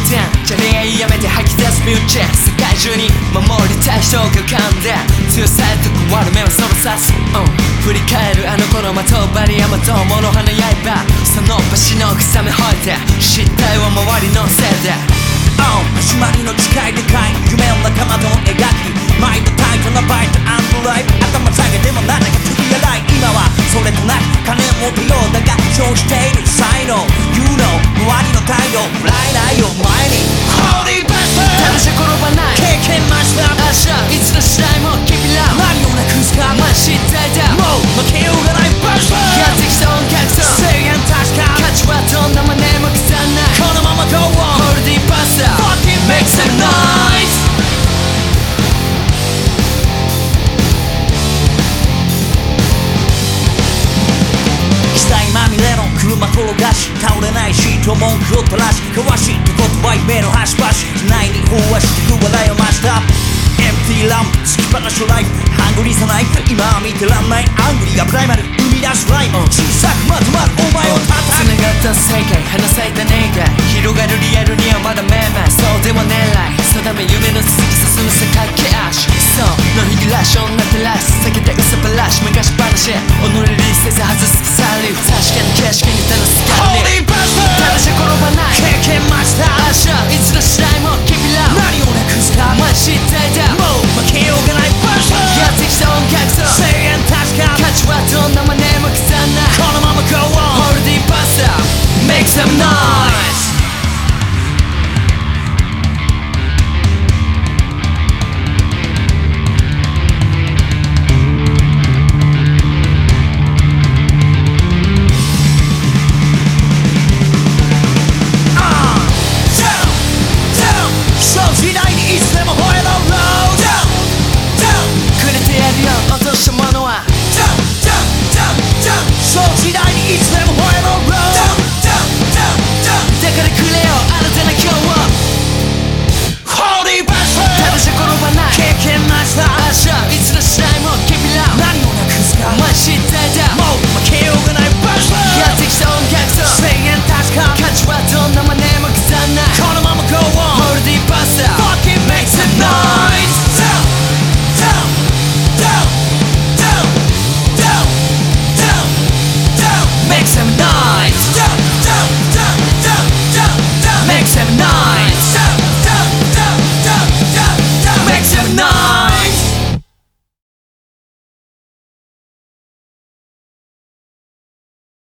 点じゃ恋愛やめて吐き出すミューチェ世界中に守りたい人が噛んで強さへと壊る目はその刺す、振り返るあの頃まとばり山と物葉の刃その場しの草めほいて失態は周りのせいで始まりの近いでかい夢を仲間と描き毎度タイトなバイトアンドライブ頭下げてもなんだかトリアライ今はそれとなく金を持てようだが消している才能 You know 周りの態度振らいないよ前に Holy Bastard ただじゃ転ばない経験増した明日いつの時代も君ら何をなくすかマジ失態だもう負けようがないバスターやってきた音楽と制限確か価値はどんな真似も腐んないこのまま Go on Holy Bastard Fucking make some noise まみれの車転がし倒れないシート文句を垂らし交わして言葉夢の端々内に飽和してく笑いを増したエンプティーランプ突き放しライフハングリーさない今は見てらんないアングリーがプライマル生み出すライブ小さくまとまるお前を叩く繋がった世界花咲いた願い広がるリアルにはまだめまいそうでも狙い定め夢の続き進む世界駆け足そうのひぎらし女照らし避けて嘘ばらし昔話己リせず外す鎖確かに景色に楽しか